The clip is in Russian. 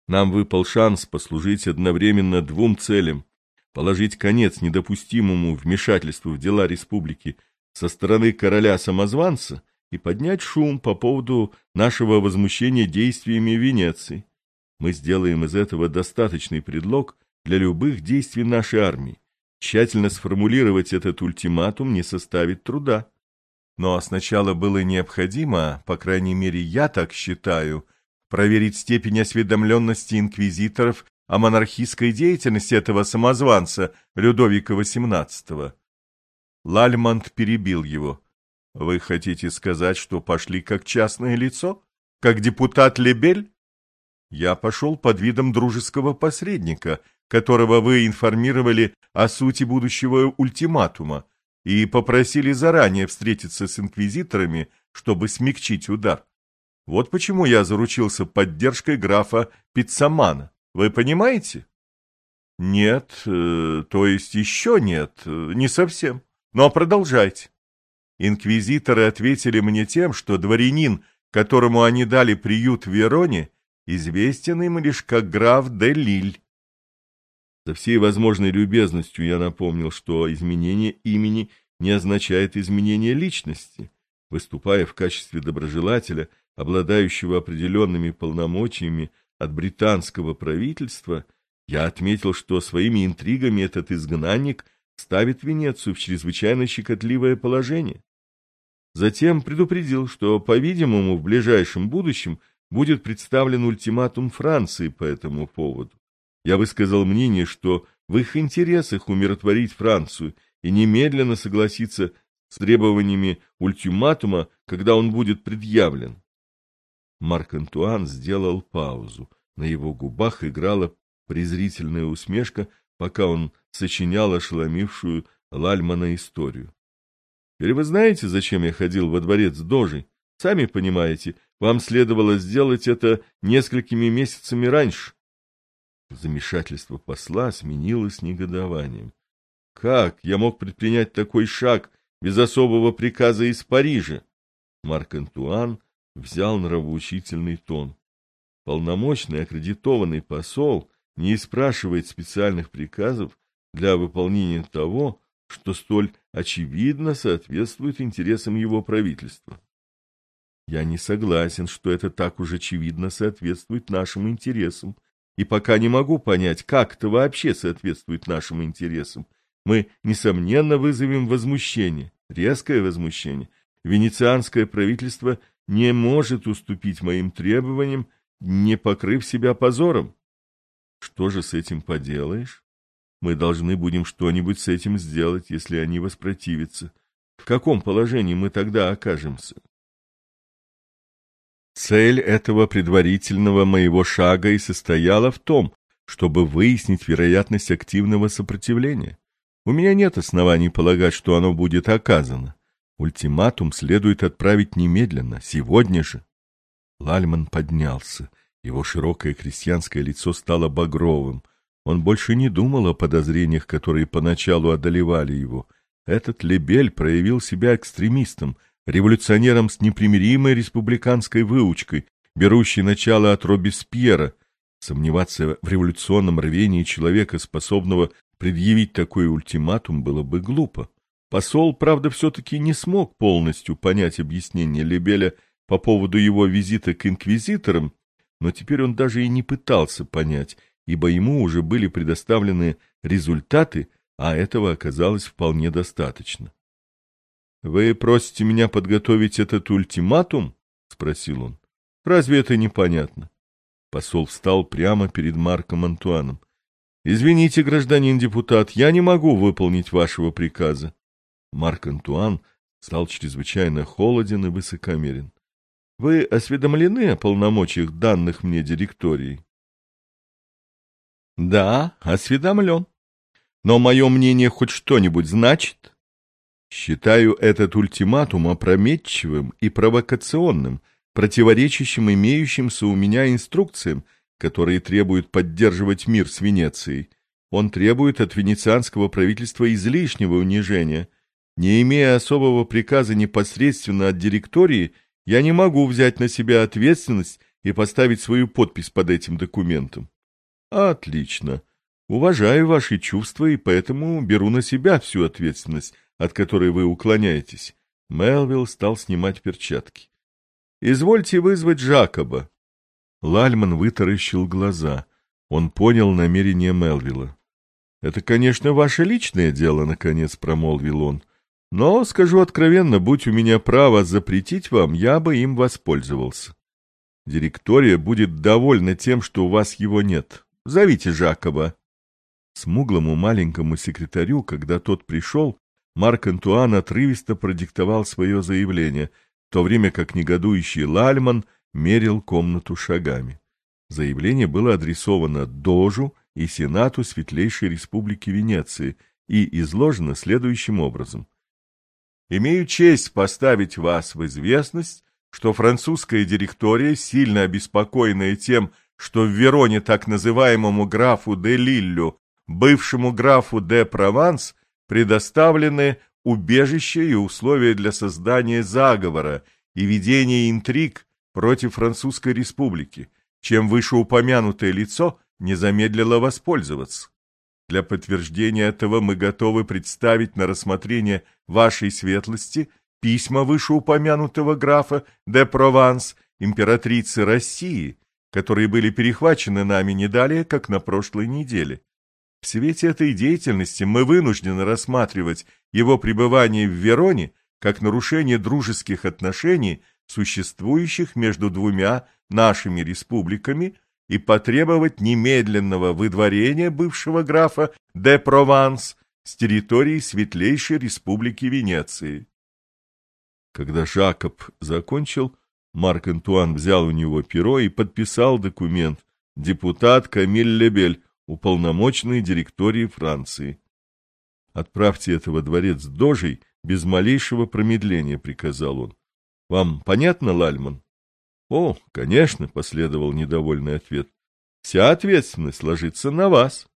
Нам выпал шанс послужить одновременно двум целям: положить конец недопустимому вмешательству в дела республики со стороны короля-самозванца и поднять шум по поводу нашего возмущения действиями Венеции. Мы сделаем из этого достаточный предлог для любых действий нашей армии. Тщательно сформулировать этот ультиматум не составит труда. Но сначала было необходимо, по крайней мере, я так считаю, проверить степень осведомленности инквизиторов о монархистской деятельности этого самозванца Людовика XVIII. Лальмонт перебил его. Вы хотите сказать, что пошли как частное лицо? Как депутат Лебель? Я пошел под видом дружеского посредника, которого вы информировали о сути будущего ультиматума и попросили заранее встретиться с инквизиторами, чтобы смягчить удар. Вот почему я заручился поддержкой графа Пиццамана. Вы понимаете? Нет, то есть еще нет, не совсем. Но продолжайте. Инквизиторы ответили мне тем, что дворянин, которому они дали приют в Вероне, известен им лишь как граф де Лиль. Со всей возможной любезностью я напомнил, что изменение имени не означает изменение личности. Выступая в качестве доброжелателя, обладающего определенными полномочиями от британского правительства, я отметил, что своими интригами этот изгнанник ставит Венецию в чрезвычайно щекотливое положение. Затем предупредил, что, по-видимому, в ближайшем будущем будет представлен ультиматум Франции по этому поводу. Я высказал мнение, что в их интересах умиротворить Францию и немедленно согласиться с требованиями ультиматума, когда он будет предъявлен. Марк-Антуан сделал паузу. На его губах играла презрительная усмешка, пока он сочинял ошеломившую Лальмана историю. Теперь вы знаете, зачем я ходил во дворец Дожи? Сами понимаете, вам следовало сделать это несколькими месяцами раньше. Замешательство посла сменилось негодованием. Как я мог предпринять такой шаг без особого приказа из Парижа? Марк-Антуан взял нравоучительный тон. Полномочный аккредитованный посол не спрашивает специальных приказов для выполнения того, что столь очевидно соответствует интересам его правительства. Я не согласен, что это так уж очевидно соответствует нашим интересам, и пока не могу понять, как это вообще соответствует нашим интересам. Мы, несомненно, вызовем возмущение, резкое возмущение. Венецианское правительство не может уступить моим требованиям, не покрыв себя позором. Что же с этим поделаешь? Мы должны будем что-нибудь с этим сделать, если они воспротивятся. В каком положении мы тогда окажемся? Цель этого предварительного моего шага и состояла в том, чтобы выяснить вероятность активного сопротивления. У меня нет оснований полагать, что оно будет оказано. Ультиматум следует отправить немедленно, сегодня же. Лальман поднялся. Его широкое крестьянское лицо стало багровым. Он больше не думал о подозрениях, которые поначалу одолевали его. Этот Лебель проявил себя экстремистом, революционером с непримиримой республиканской выучкой, берущей начало от Робеспьера. Сомневаться в революционном рвении человека, способного предъявить такой ультиматум, было бы глупо. Посол, правда, все-таки не смог полностью понять объяснение Лебеля по поводу его визита к инквизиторам, но теперь он даже и не пытался понять, ибо ему уже были предоставлены результаты, а этого оказалось вполне достаточно. «Вы просите меня подготовить этот ультиматум?» — спросил он. «Разве это непонятно?» Посол встал прямо перед Марком Антуаном. «Извините, гражданин депутат, я не могу выполнить вашего приказа». Марк Антуан стал чрезвычайно холоден и высокомерен. «Вы осведомлены о полномочиях, данных мне директорией?» «Да, осведомлен. Но мое мнение хоть что-нибудь значит?» «Считаю этот ультиматум опрометчивым и провокационным, противоречащим имеющимся у меня инструкциям, которые требуют поддерживать мир с Венецией. Он требует от венецианского правительства излишнего унижения. Не имея особого приказа непосредственно от директории, я не могу взять на себя ответственность и поставить свою подпись под этим документом? Отлично. Уважаю ваши чувства и поэтому беру на себя всю ответственность, от которой вы уклоняетесь. Мелвилл стал снимать перчатки. Извольте вызвать Жакоба. Лальман вытаращил глаза. Он понял намерение Мелвилла. Это, конечно, ваше личное дело, наконец промолвил он. Но, скажу откровенно, будь у меня право запретить вам, я бы им воспользовался. Директория будет довольна тем, что у вас его нет. Зовите Жакоба. Смуглому маленькому секретарю, когда тот пришел, Марк-Антуан отрывисто продиктовал свое заявление, в то время как негодующий Лальман мерил комнату шагами. Заявление было адресовано Дожу и Сенату Светлейшей Республики Венеции и изложено следующим образом. «Имею честь поставить вас в известность, что французская директория, сильно обеспокоенная тем, что в Вероне так называемому графу де Лиллю, бывшему графу де Прованс, предоставлены убежище и условия для создания заговора и ведения интриг против Французской Республики, чем вышеупомянутое лицо не замедлило воспользоваться. Для подтверждения этого мы готовы представить на рассмотрение вашей светлости письма вышеупомянутого графа де Прованс, императрицы России, которые были перехвачены нами не далее, как на прошлой неделе. В свете этой деятельности мы вынуждены рассматривать его пребывание в Вероне как нарушение дружеских отношений, существующих между двумя нашими республиками, и потребовать немедленного выдворения бывшего графа де Прованс с территории Светлейшей Республики Венеции. Когда Жакоб закончил, Марк-Антуан взял у него перо и подписал документ: депутат Камиль Лебель, уполномоченный директории Франции. «Отправьте это во дворец Дожей без малейшего промедления», — приказал он. «Вам понятно, Лальман?» «О, конечно», — последовал недовольный ответ. «Вся ответственность ложится на вас».